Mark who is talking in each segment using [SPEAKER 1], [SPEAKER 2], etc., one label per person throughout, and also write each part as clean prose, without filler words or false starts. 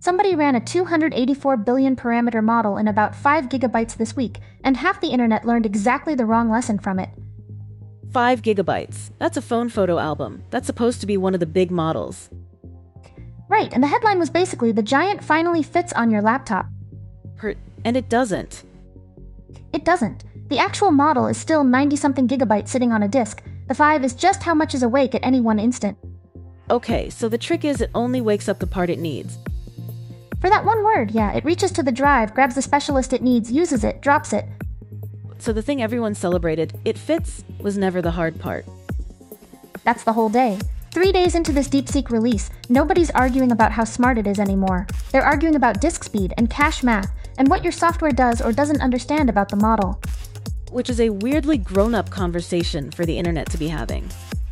[SPEAKER 1] Somebody ran a 284 billion parameter model in about 5 gigabytes this week, and half the internet learned exactly the wrong lesson from it.
[SPEAKER 2] 5 gigabytes. That's a phone photo album. That's supposed to be one of the big models.
[SPEAKER 1] Right, and the headline was basically the giant finally fits on your laptop.
[SPEAKER 2] And it doesn't.
[SPEAKER 1] It doesn't. The actual model is still 90-something gigabytes sitting on a disk. The 5 is just how much is awake at any one instant.
[SPEAKER 2] Okay, so the trick is it only wakes up the part it needs.
[SPEAKER 1] For that one word, yeah, it reaches to the drive, grabs the specialist it needs, uses it, drops it.
[SPEAKER 2] So the thing everyone celebrated, it fits, was never the hard part.
[SPEAKER 1] That's the whole day. 3 days into this DeepSeek release, nobody's arguing about how smart it is anymore. They're arguing about disk speed and cache math, and what your software does or doesn't understand about the model.
[SPEAKER 2] Which is a weirdly grown-up conversation for the internet to be having.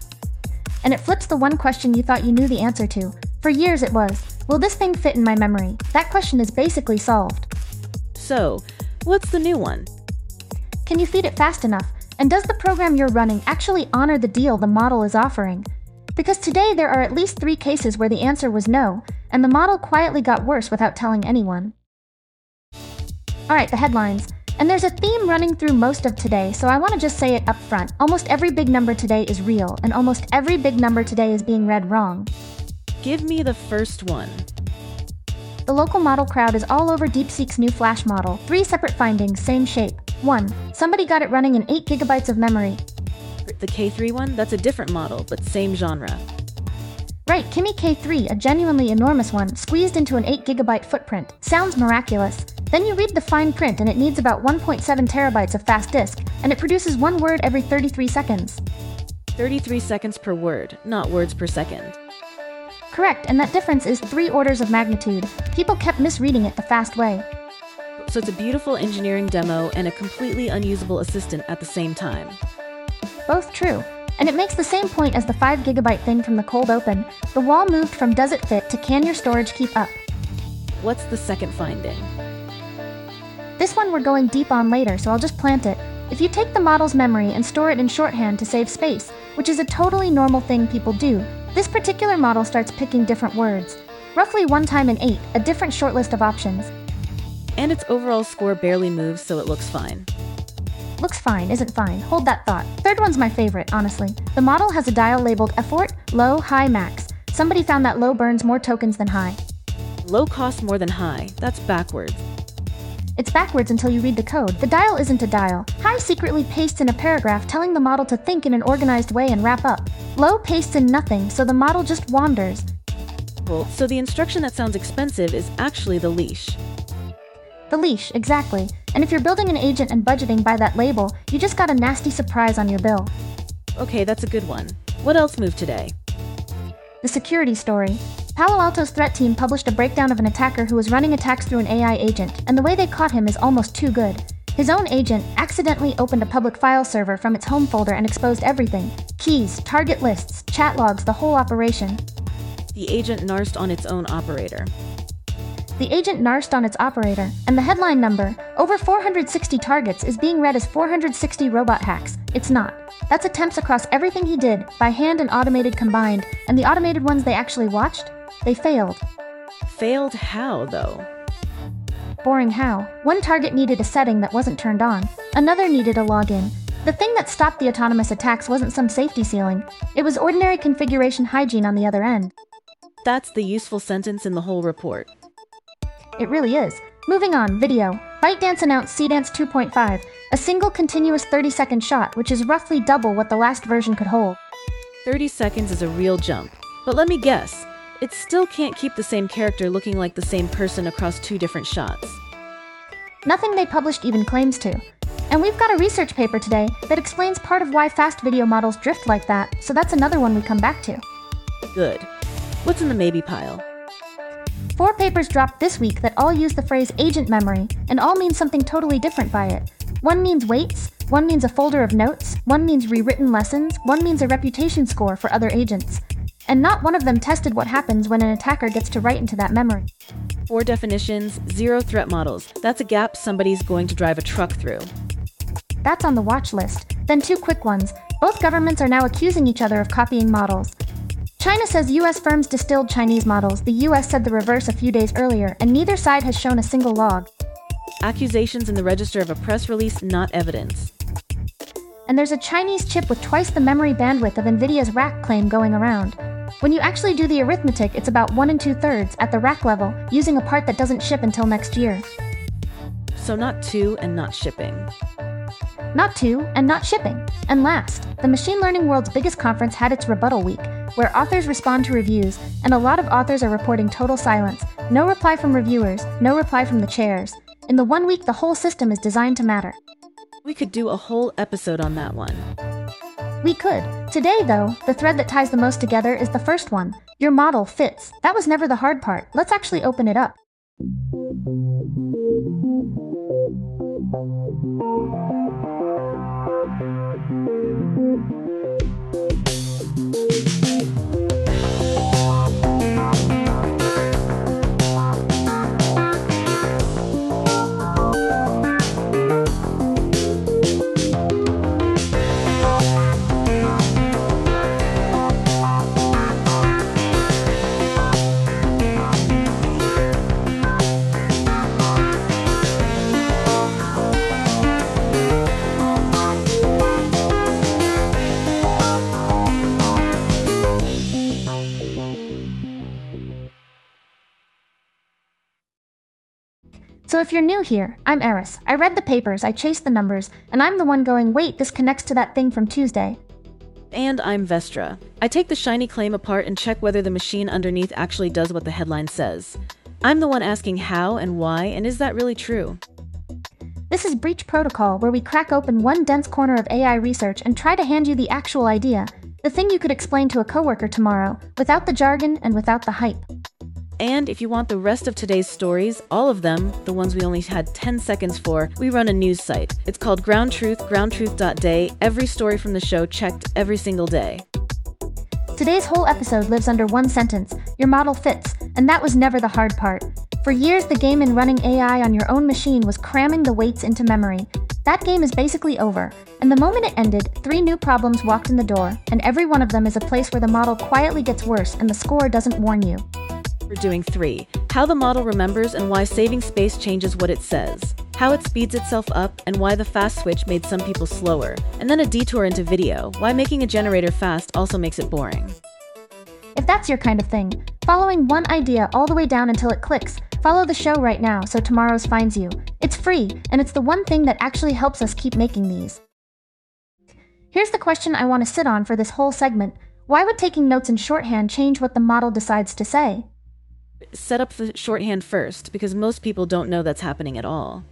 [SPEAKER 1] And it flips the one question you thought you knew the answer to. For years it was, will this thing fit in my memory? That question is basically solved.
[SPEAKER 2] So, what's the new one?
[SPEAKER 1] Can you feed it fast enough? And does the program you're running actually honor the deal the model is offering? Because today there are at least 3 cases where the answer was no, and the model quietly got worse without telling anyone. Alright, the headlines. And there's a theme running through most of today, so I want to just say it up front. Almost every big number today is real, and almost every big number today is being read wrong.
[SPEAKER 2] Give me the first one.
[SPEAKER 1] The local model crowd is all over DeepSeek's new Flash model. 3 separate findings, same shape. 1. Somebody got it running in 8 gigabytes of memory.
[SPEAKER 2] The K3 one? That's a different model, but same genre.
[SPEAKER 1] Right, Kimi K3, a genuinely enormous one, squeezed into an 8 gigabyte footprint. Sounds miraculous. Then you read the fine print and it needs about 1.7 terabytes of fast disk, and it produces 1 word every 33 seconds.
[SPEAKER 2] 33 seconds per word, not words per second.
[SPEAKER 1] Correct, and that difference is 3 orders of magnitude. People kept misreading it the fast way.
[SPEAKER 2] So it's a beautiful engineering demo and a completely unusable assistant at the same time.
[SPEAKER 1] Both true. And it makes the same point as the 5 gigabyte thing from the cold open. The wall moved from does it fit to can your storage keep up.
[SPEAKER 2] What's the second finding?
[SPEAKER 1] This one we're going deep on later, so I'll just plant it. If you take the model's memory and store it in shorthand to save space, which is a totally normal thing people do, this particular model starts picking different words. Roughly 1 time in 8, a different short list of options.
[SPEAKER 2] And its overall score barely moves, so it looks fine.
[SPEAKER 1] Looks fine, isn't fine. Hold that thought. Third one's my favorite, honestly. The model has a dial labeled effort, low, high, max. Somebody found that low burns more tokens than high.
[SPEAKER 2] Low costs more than high. That's backwards.
[SPEAKER 1] It's backwards until you read the code. The dial isn't a dial. High secretly pastes in a paragraph telling the model to think in an organized way and wrap up. Low pastes in nothing, so the model just wanders.
[SPEAKER 2] Cool. So the instruction that sounds expensive is actually the leash.
[SPEAKER 1] The leash, exactly. And if you're building an agent and budgeting by that label, you just got a nasty surprise on your bill.
[SPEAKER 2] Okay, that's a good one. What else moved today?
[SPEAKER 1] The security story. Palo Alto's threat team published a breakdown of an attacker who was running attacks through an AI agent, and the way they caught him is almost too good. His own agent accidentally opened a public file server from its home folder and exposed everything. Keys, target lists, chat logs, the whole operation.
[SPEAKER 2] The agent narsed on its own operator.
[SPEAKER 1] The agent narsed on its operator, and the headline number, over 460 targets, is being read as 460 robot hacks. It's not. That's attempts across everything he did, by hand and automated combined, and the automated ones they actually watched? They failed.
[SPEAKER 2] Failed how, though?
[SPEAKER 1] Boring how. One target needed a setting that wasn't turned on. Another needed a login. The thing that stopped the autonomous attacks wasn't some safety ceiling. It was ordinary configuration hygiene on the other end.
[SPEAKER 2] That's the useful sentence in the whole report.
[SPEAKER 1] It really is. Moving on, video. ByteDance announced Seedance 2.5, a single continuous 30-second shot, which is roughly double what the last version could hold.
[SPEAKER 2] 30 seconds is a real jump. But let me guess, it still can't keep the same character looking like the same person across 2 different shots.
[SPEAKER 1] Nothing they published even claims to. And we've got a research paper today that explains part of why fast video models drift like that, so that's another one we come back to.
[SPEAKER 2] Good. What's in the maybe pile?
[SPEAKER 1] 4 papers dropped this week that all use the phrase agent memory, and all mean something totally different by it. One means weights, one means a folder of notes, one means rewritten lessons, one means a reputation score for other agents. And not one of them tested what happens when an attacker gets to write into that memory.
[SPEAKER 2] 4 definitions, 0 threat models. That's a gap somebody's going to drive a truck through.
[SPEAKER 1] That's on the watch list. Then 2 quick ones. Both governments are now accusing each other of copying models. China says US firms distilled Chinese models. The US said the reverse a few days earlier, and neither side has shown a single log.
[SPEAKER 2] Accusations in the register of a press release, not evidence.
[SPEAKER 1] And there's a Chinese chip with twice the memory bandwidth of Nvidia's rack claim going around. When you actually do the arithmetic, it's about 1 2/3 at the rack level, using a part that doesn't ship until next year.
[SPEAKER 2] So not two and not shipping.
[SPEAKER 1] Not two and not shipping. And last, the machine learning world's biggest conference had its rebuttal week, where authors respond to reviews, and a lot of authors are reporting total silence. No reply from reviewers, no reply from the chairs. In the 1 week, the whole system is designed to matter.
[SPEAKER 2] We could do a whole episode on that one.
[SPEAKER 1] We could. Today, though, the thread that ties the most together is the first one. Your model fits. That was never the hard part. Let's actually open it up. So if you're new here, I'm Eris. I read the papers, I chased the numbers, and I'm the one going, wait, this connects to that thing from Tuesday.
[SPEAKER 2] And I'm Vestra. I take the shiny claim apart and check whether the machine underneath actually does what the headline says. I'm the one asking how and why, and is that really true?
[SPEAKER 1] This is Breach Protocol, where we crack open one dense corner of AI research and try to hand you the actual idea, the thing you could explain to a coworker tomorrow, without the jargon and without the hype.
[SPEAKER 2] And if you want the rest of today's stories, all of them, the ones we only had 10 seconds for, we run a news site. It's called Ground Truth, groundtruth.day. Every story from the show checked every single day.
[SPEAKER 1] Today's whole episode lives under one sentence: your model fits, and that was never the hard part. For years, the game in running AI on your own machine was cramming the weights into memory. That game is basically over, and the moment it ended, 3 new problems walked in the door, and every one of them is a place where the model quietly gets worse and the score doesn't warn you.
[SPEAKER 2] We're doing 3. How the model remembers and why saving space changes what it says. How it speeds itself up and why the fast switch made some people slower. And then a detour into video, why making a generator fast also makes it boring.
[SPEAKER 1] If that's your kind of thing, following one idea all the way down until it clicks, follow the show right now so tomorrow's finds you. It's free, and it's the one thing that actually helps us keep making these. Here's the question I want to sit on for this whole segment. Why would taking notes in shorthand change what the model decides to say?
[SPEAKER 2] Set up the shorthand first, because most people don't know that's happening at all.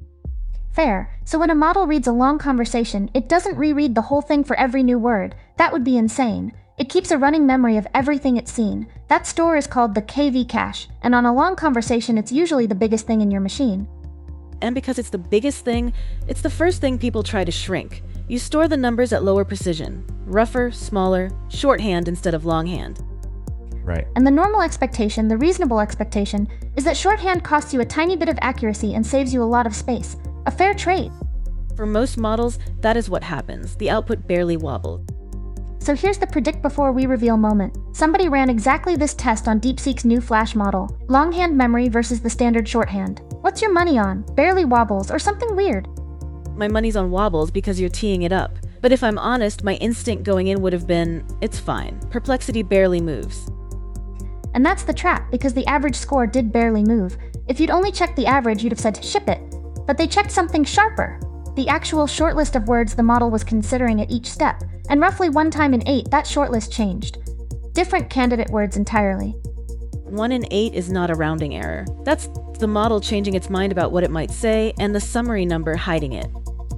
[SPEAKER 1] Fair. So when a model reads a long conversation, it doesn't reread the whole thing for every new word. That would be insane. It keeps a running memory of everything it's seen. That store is called the KV cache, and on a long conversation, it's usually the biggest thing in your machine.
[SPEAKER 2] And because it's the biggest thing, it's the first thing people try to shrink. You store the numbers at lower precision. Rougher, smaller, shorthand instead of longhand.
[SPEAKER 3] Right.
[SPEAKER 1] And the normal expectation, the reasonable expectation, is that shorthand costs you a tiny bit of accuracy and saves you a lot of space. A fair trade.
[SPEAKER 2] For most models, that is what happens. The output barely wobbled.
[SPEAKER 1] So here's the predict before we reveal moment. Somebody ran exactly this test on DeepSeek's new Flash model. Longhand memory versus the standard shorthand. What's your money on? Barely wobbles or something weird?
[SPEAKER 2] My money's on wobbles because you're teeing it up. But if I'm honest, my instinct going in would have been, it's fine. Perplexity barely moves.
[SPEAKER 1] And that's the trap, because the average score did barely move. If you'd only checked the average, you'd have said, ship it. But they checked something sharper. The actual shortlist of words the model was considering at each step. And roughly 1 time in 8, that shortlist changed. Different candidate words entirely.
[SPEAKER 2] 1 in 8 is not a rounding error. That's the model changing its mind about what it might say, and the summary number hiding it.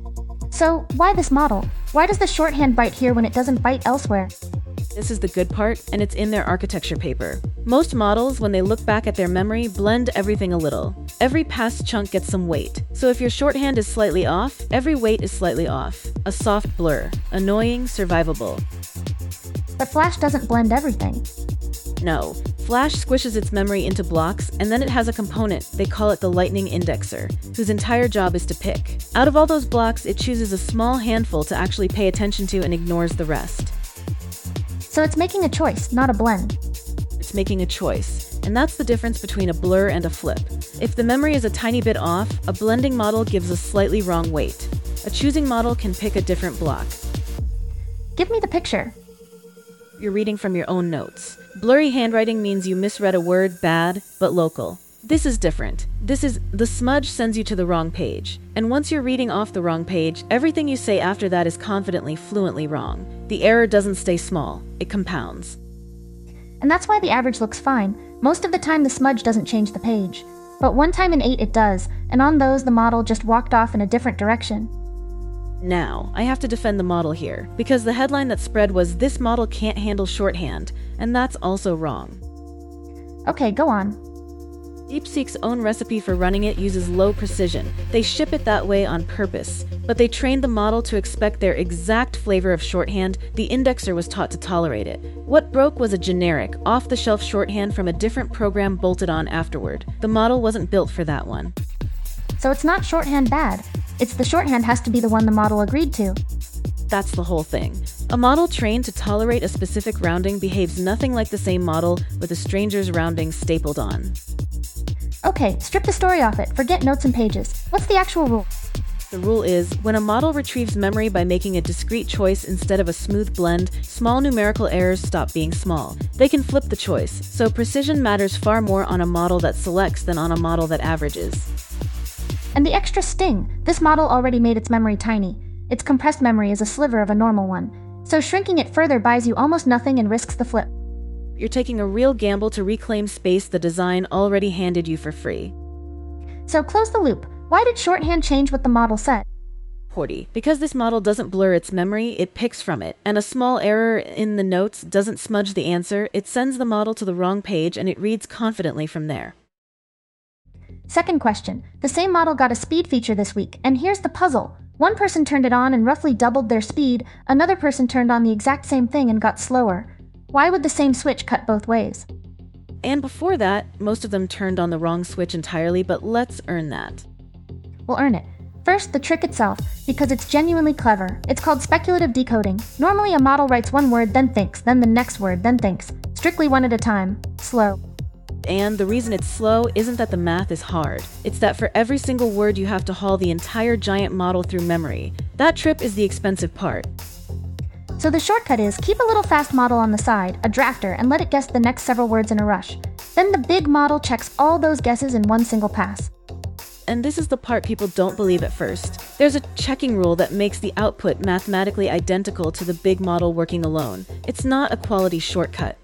[SPEAKER 1] So, why this model? Why does the shorthand bite here when it doesn't bite elsewhere?
[SPEAKER 2] This is the good part, and it's in their architecture paper. Most models, when they look back at their memory, blend everything a little. Every past chunk gets some weight. So if your shorthand is slightly off, every weight is slightly off. A soft blur. Annoying, survivable.
[SPEAKER 1] But Flash doesn't blend everything.
[SPEAKER 2] No. Flash squishes its memory into blocks, and then it has a component, they call it the lightning indexer, whose entire job is to pick. Out of all those blocks, it chooses a small handful to actually pay attention to and ignores the rest.
[SPEAKER 1] So it's making a choice, not a blend.
[SPEAKER 2] It's making a choice, and that's the difference between a blur and a flip. If the memory is a tiny bit off, a blending model gives a slightly wrong weight. A choosing model can pick a different block.
[SPEAKER 1] Give me the picture.
[SPEAKER 2] You're reading from your own notes. Blurry handwriting means you misread a word, bad, but local. This is different. The smudge sends you to the wrong page. And once you're reading off the wrong page, everything you say after that is confidently, fluently wrong. The error doesn't stay small, it compounds.
[SPEAKER 1] And that's why the average looks fine. Most of the time the smudge doesn't change the page. But one time in 8 it does, and on those the model just walked off in a different direction.
[SPEAKER 2] Now, I have to defend the model here, because the headline that spread was "This model can't handle shorthand," and that's also wrong.
[SPEAKER 1] Okay, go on.
[SPEAKER 2] DeepSeek's own recipe for running it uses low precision. They ship it that way on purpose, but they trained the model to expect their exact flavor of shorthand. The indexer was taught to tolerate it. What broke was a generic, off-the-shelf shorthand from a different program bolted on afterward. The model wasn't built for that one.
[SPEAKER 1] So it's not shorthand bad. It's the shorthand has to be the one the model agreed to.
[SPEAKER 2] That's the whole thing. A model trained to tolerate a specific rounding behaves nothing like the same model with a stranger's rounding stapled on.
[SPEAKER 1] Okay, strip the story off it. Forget notes and pages. What's the actual rule?
[SPEAKER 2] The rule is, when a model retrieves memory by making a discrete choice instead of a smooth blend, small numerical errors stop being small. They can flip the choice, so precision matters far more on a model that selects than on a model that averages.
[SPEAKER 1] And the extra sting. This model already made its memory tiny. Its compressed memory is a sliver of a normal one. So shrinking it further buys you almost nothing and risks the flip.
[SPEAKER 2] You're taking a real gamble to reclaim space the design already handed you for free.
[SPEAKER 1] So close the loop. Why did shorthand change what the model said?
[SPEAKER 2] Porty. Because this model doesn't blur its memory, it picks from it. And a small error in the notes doesn't smudge the answer. It sends the model to the wrong page and it reads confidently from there.
[SPEAKER 1] Second question. The same model got a speed feature this week, and here's the puzzle. One person turned it on and roughly doubled their speed, another person turned on the exact same thing and got slower. Why would the same switch cut both ways?
[SPEAKER 2] And before that, most of them turned on the wrong switch entirely, but let's earn that.
[SPEAKER 1] We'll earn it. First, the trick itself, because it's genuinely clever. It's called speculative decoding. Normally a model writes one word, then thinks, then the next word, then thinks. Strictly one at a time. Slow.
[SPEAKER 2] And the reason it's slow isn't that the math is hard. It's that for every single word you have to haul the entire giant model through memory. That trip is the expensive part.
[SPEAKER 1] So the shortcut is keep a little fast model on the side, a drafter, and let it guess the next several words in a rush. Then the big model checks all those guesses in one single pass.
[SPEAKER 2] And this is the part people don't believe at first. There's a checking rule that makes the output mathematically identical to the big model working alone. It's not a quality shortcut.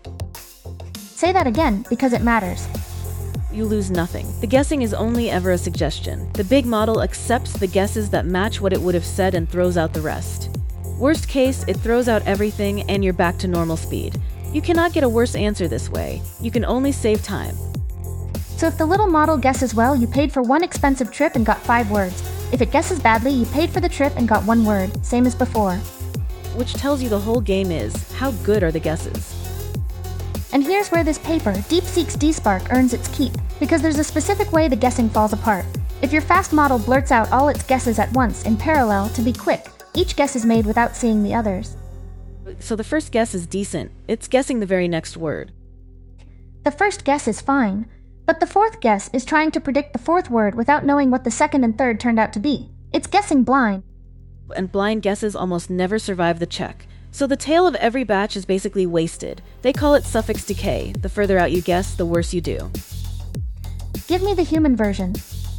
[SPEAKER 1] Say that again, because it matters.
[SPEAKER 2] You lose nothing. The guessing is only ever a suggestion. The big model accepts the guesses that match what it would have said and throws out the rest. Worst case, it throws out everything and you're back to normal speed. You cannot get a worse answer this way. You can only save time.
[SPEAKER 1] So if the little model guesses well, you paid for one expensive trip and got 5 words. If it guesses badly, you paid for the trip and got 1 word, same as before.
[SPEAKER 2] Which tells you the whole game is, how good are the guesses?
[SPEAKER 1] And here's where this paper, DeepSeek's DSpark, earns its keep, because there's a specific way the guessing falls apart. If your fast model blurts out all its guesses at once in parallel to be quick, each guess is made without seeing the others.
[SPEAKER 2] So the first guess is decent. It's guessing the very next word.
[SPEAKER 1] The first guess is fine, but the fourth guess is trying to predict the fourth word without knowing what the second and third turned out to be. It's guessing blind.
[SPEAKER 2] And blind guesses almost never survive the check. So the tail of every batch is basically wasted. They call it suffix decay. The further out you guess, the worse you do.
[SPEAKER 1] Give me the human version.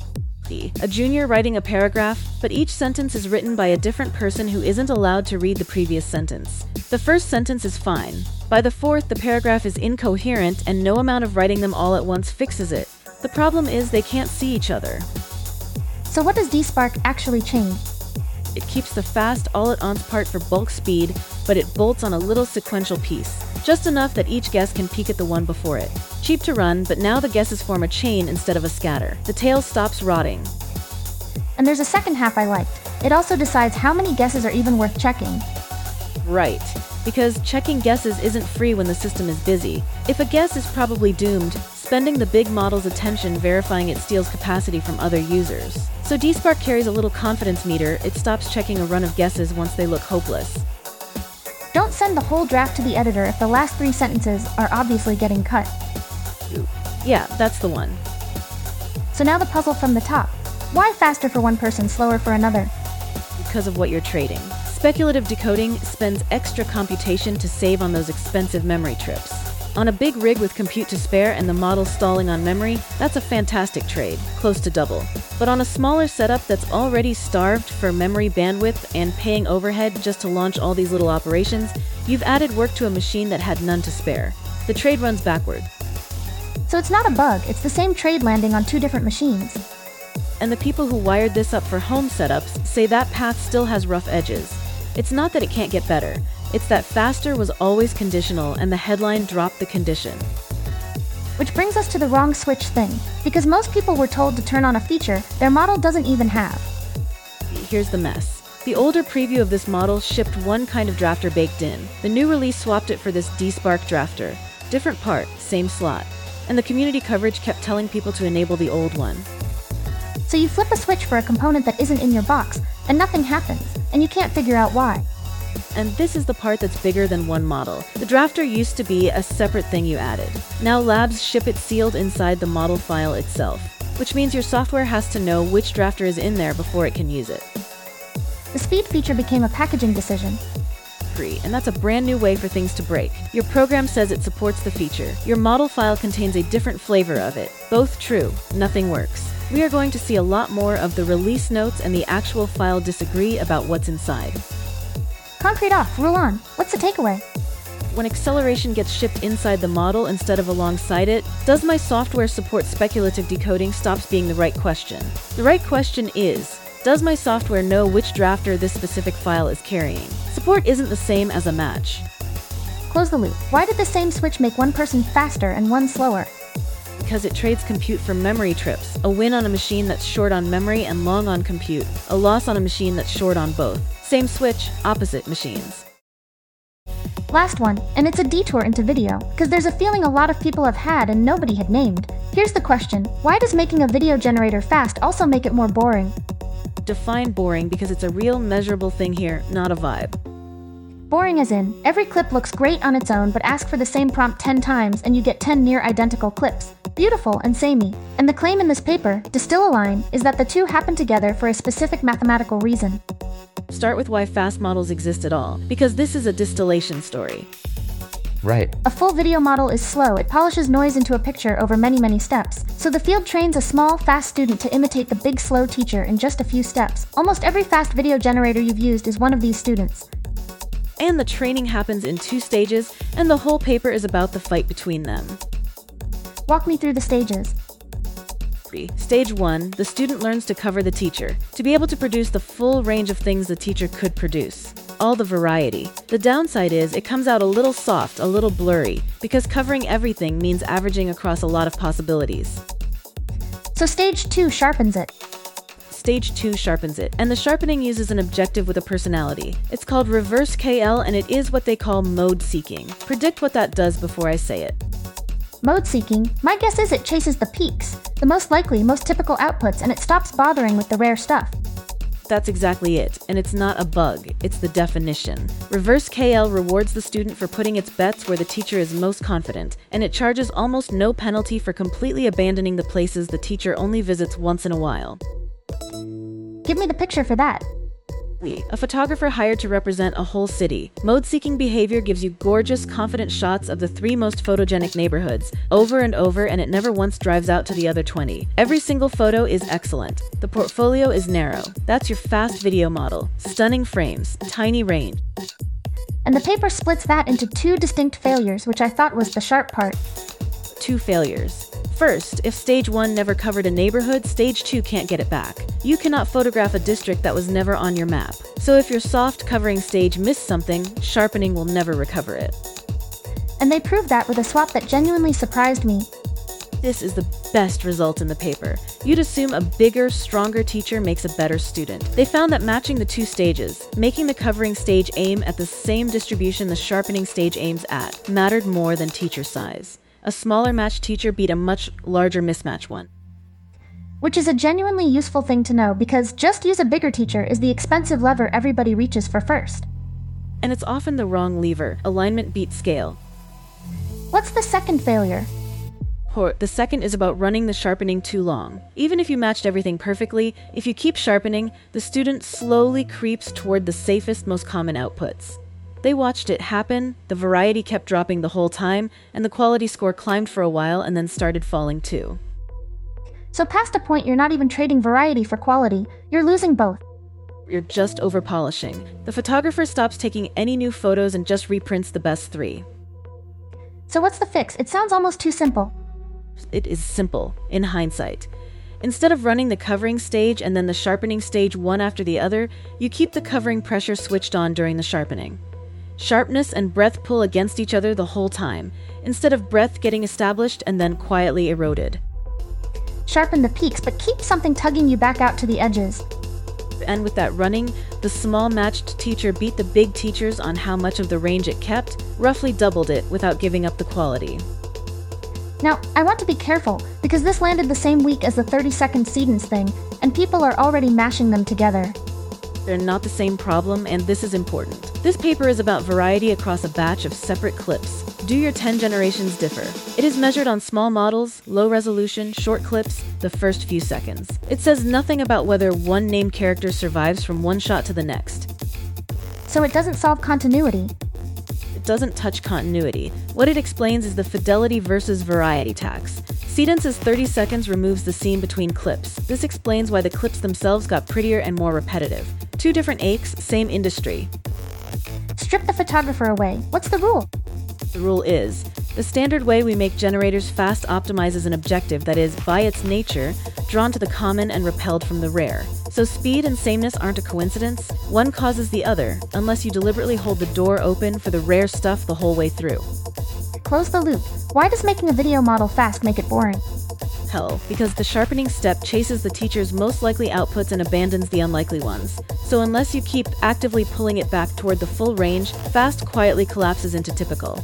[SPEAKER 2] A junior writing a paragraph, but each sentence is written by a different person who isn't allowed to read the previous sentence. The first sentence is fine. By the fourth, the paragraph is incoherent and no amount of writing them all at once fixes it. The problem is they can't see each other.
[SPEAKER 1] So what does DSpark actually change?
[SPEAKER 2] It keeps the fast all-at-once part for bulk speed, but it bolts on a little sequential piece. Just enough that each guess can peek at the one before it. Cheap to run, but now the guesses form a chain instead of a scatter. The tail stops rotting.
[SPEAKER 1] And there's a second half I liked. It also decides how many guesses are even worth checking.
[SPEAKER 2] Right, because checking guesses isn't free when the system is busy. If a guess is probably doomed, spending the big model's attention verifying it steals capacity from other users. So DSpark carries a little confidence meter. It stops checking a run of guesses once they look hopeless.
[SPEAKER 1] Don't send the whole draft to the editor if the last 3 sentences are obviously getting cut.
[SPEAKER 2] Yeah, that's the one.
[SPEAKER 1] So now the puzzle from the top. Why faster for one person, slower for another?
[SPEAKER 2] Because of what you're trading. Speculative decoding spends extra computation to save on those expensive memory trips. On a big rig with compute to spare and the model stalling on memory, that's a fantastic trade, close to double. But on a smaller setup that's already starved for memory bandwidth and paying overhead just to launch all these little operations, you've added work to a machine that had none to spare. The trade runs backward.
[SPEAKER 1] So it's not a bug, it's the same trade landing on 2 different machines.
[SPEAKER 2] And the people who wired this up for home setups say that path still has rough edges. It's not that it can't get better. It's that faster was always conditional and the headline dropped the condition.
[SPEAKER 1] Which brings us to the wrong switch thing, because most people were told to turn on a feature their model doesn't even have.
[SPEAKER 2] Here's the mess. The older preview of this model shipped one kind of drafter baked in. The new release swapped it for this DSpark drafter. Different part, same slot. And the community coverage kept telling people to enable the old one.
[SPEAKER 1] So you flip a switch for a component that isn't in your box, and nothing happens, and you can't figure out why.
[SPEAKER 2] And this is the part that's bigger than one model. The drafter used to be a separate thing you added. Now labs ship it sealed inside the model file itself, which means your software has to know which drafter is in there before it can use it.
[SPEAKER 1] The speed feature became a packaging decision.
[SPEAKER 2] And that's a brand new way for things to break. Your program says it supports the feature. Your model file contains a different flavor of it. Both true, nothing works. We are going to see a lot more of the release notes and the actual file disagree about what's inside.
[SPEAKER 1] Concrete off, rule on. What's the takeaway?
[SPEAKER 2] When acceleration gets shipped inside the model instead of alongside it, does my software support speculative decoding stops being the right question. The right question is, does my software know which drafter this specific file is carrying? Support isn't the same as a match.
[SPEAKER 1] Close the loop. Why did the same switch make one person faster and one slower?
[SPEAKER 2] Because it trades compute for memory trips, a win on a machine that's short on memory and long on compute, a loss on a machine that's short on both. Same switch, opposite machines.
[SPEAKER 1] Last one, and it's a detour into video, because there's a feeling a lot of people have had and nobody had named. Here's the question, why does making a video generator fast also make it more boring?
[SPEAKER 2] Define boring because it's a real measurable thing here, not a vibe.
[SPEAKER 1] Boring as in, every clip looks great on its own but ask for the same prompt 10 times and you get 10 near identical clips. Beautiful and samey. And the claim in this paper, Distill a Line, is that the two happen together for a specific mathematical reason.
[SPEAKER 2] Start with why fast models exist at all, because this is a distillation story.
[SPEAKER 3] Right.
[SPEAKER 1] A full video model is slow, it polishes noise into a picture over many steps. So the field trains a small, fast student to imitate the big, slow teacher in just a few steps. Almost every fast video generator you've used is one of these students.
[SPEAKER 2] And the training happens in 2 stages, and the whole paper is about the fight between them.
[SPEAKER 1] Walk me through the stages.
[SPEAKER 2] Stage 1, the student learns to cover the teacher, to be able to produce the full range of things the teacher could produce. All the variety. The downside is it comes out a little soft, a little blurry, because covering everything means averaging across a lot of possibilities.
[SPEAKER 1] So stage 2 sharpens it.
[SPEAKER 2] Stage 2 sharpens it, and the sharpening uses an objective with a personality. It's called reverse KL, and it is what they call mode seeking. Predict what that does before I say it.
[SPEAKER 1] Mode seeking, my guess is it chases the peaks, the most likely, most typical outputs, and it stops bothering with the rare stuff.
[SPEAKER 2] That's exactly it, and it's not a bug, it's the definition. Reverse KL rewards the student for putting its bets where the teacher is most confident, and it charges almost no penalty for completely abandoning the places the teacher only visits once in a while.
[SPEAKER 1] Give me the picture for that.
[SPEAKER 2] A photographer hired to represent a whole city. Mode-seeking behavior gives you gorgeous, confident shots of the 3 most photogenic neighborhoods, over and over, and it never once drives out to the other 20. Every single photo is excellent. The portfolio is narrow. That's your fast video model. Stunning frames, tiny range.
[SPEAKER 1] And the paper splits that into 2 distinct failures, which I thought was the sharp part.
[SPEAKER 2] 2 failures. First, if stage 1 never covered a neighborhood, stage 2 can't get it back. You cannot photograph a district that was never on your map. So if your soft covering stage missed something, sharpening will never recover it.
[SPEAKER 1] And they proved that with a swap that genuinely surprised me.
[SPEAKER 2] This is the best result in the paper. You'd assume a bigger, stronger teacher makes a better student. They found that matching the 2 stages, making the covering stage aim at the same distribution the sharpening stage aims at, mattered more than teacher size. A smaller matched teacher beat a much larger mismatch one.
[SPEAKER 1] Which is a genuinely useful thing to know because just use a bigger teacher is the expensive lever everybody reaches for first.
[SPEAKER 2] And it's often the wrong lever. Alignment beats scale.
[SPEAKER 1] What's the second failure?
[SPEAKER 2] The second is about running the sharpening too long. Even if you matched everything perfectly, if you keep sharpening, the student slowly creeps toward the safest, most common outputs. They watched it happen, the variety kept dropping the whole time, and the quality score climbed for a while and then started falling too.
[SPEAKER 1] So past a point, you're not even trading variety for quality, you're losing both.
[SPEAKER 2] You're just over-polishing. The photographer stops taking any new photos and just reprints the best 3.
[SPEAKER 1] So what's the fix? It sounds almost too simple.
[SPEAKER 2] It is simple, in hindsight. Instead of running the covering stage and then the sharpening stage one after the other, you keep the covering pressure switched on during the sharpening. Sharpness and breadth pull against each other the whole time, instead of breadth getting established and then quietly eroded.
[SPEAKER 1] Sharpen the peaks, but keep something tugging you back out to the edges.
[SPEAKER 2] And with that running, the small matched teacher beat the big teachers on how much of the range it kept, roughly doubled it without giving up the quality.
[SPEAKER 1] Now, I want to be careful, because this landed the same week as the 30-second Seedance thing, and people are already mashing them together.
[SPEAKER 2] They're not the same problem, and this is important. This paper is about variety across a batch of separate clips. Do your 10 generations differ? It is measured on small models, low resolution, short clips, the first few seconds. It says nothing about whether one named character survives from one shot to the next.
[SPEAKER 1] So it doesn't solve continuity.
[SPEAKER 2] It doesn't touch continuity. What it explains is the fidelity versus variety tax. Seedance's 30 seconds removes the seam between clips. This explains why the clips themselves got prettier and more repetitive. 2 different aches, same industry.
[SPEAKER 1] Strip the photographer away. What's the rule?
[SPEAKER 2] The rule is, the standard way we make generators fast optimizes an objective that is, by its nature, drawn to the common and repelled from the rare. So speed and sameness aren't a coincidence. One causes the other, unless you deliberately hold the door open for the rare stuff the whole way through.
[SPEAKER 1] Close the loop. Why does making a video model fast make it boring?
[SPEAKER 2] Hell, because the sharpening step chases the teacher's most likely outputs and abandons the unlikely ones. So unless you keep actively pulling it back toward the full range, fast quietly collapses into typical.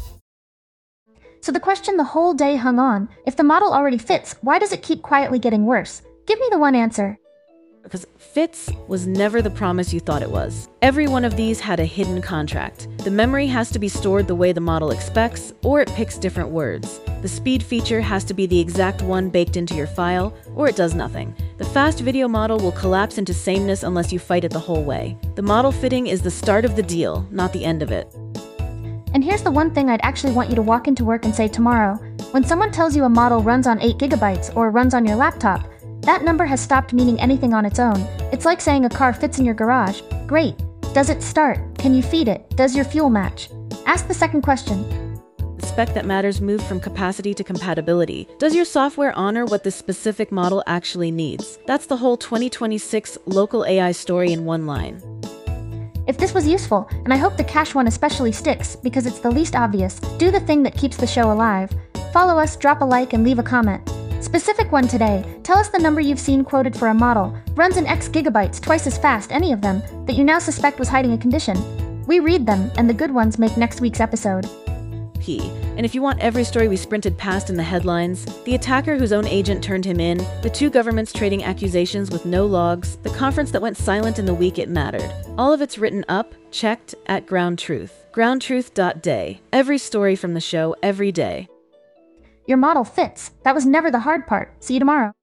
[SPEAKER 1] So the question the whole day hung on, if the model already fits, why does it keep quietly getting worse? Give me the one answer.
[SPEAKER 2] Because fits was never the promise you thought it was. Every one of these had a hidden contract. The memory has to be stored the way the model expects, or it picks different words. The speed feature has to be the exact one baked into your file, or it does nothing. The fast video model will collapse into sameness unless you fight it the whole way. The model fitting is the start of the deal, not the end of it.
[SPEAKER 1] And here's the one thing I'd actually want you to walk into work and say tomorrow. When someone tells you a model runs on 8 gigabytes or runs on your laptop, that number has stopped meaning anything on its own. It's like saying a car fits in your garage. Great. Does it start? Can you feed it? Does your fuel match? Ask the second question.
[SPEAKER 2] The spec that matters moved from capacity to compatibility. Does your software honor what this specific model actually needs? That's the whole 2026 local AI story in one line.
[SPEAKER 1] If this was useful, and I hope the cash one especially sticks, because it's the least obvious, do the thing that keeps the show alive. Follow us, drop a like, and leave a comment. Specific one today. Tell us the number you've seen quoted for a model. Runs in X gigabytes, twice as fast, any of them, that you now suspect was hiding a condition. We read them, and the good ones make next week's episode.
[SPEAKER 2] And if you want every story we sprinted past in the headlines, the attacker whose own agent turned him in, the 2 governments trading accusations with no logs, the conference that went silent in the week it mattered. All of it's written up, checked, at Ground Truth. GroundTruth.day. Every story from the show, every day.
[SPEAKER 1] Your model fits. That was never the hard part. See you tomorrow.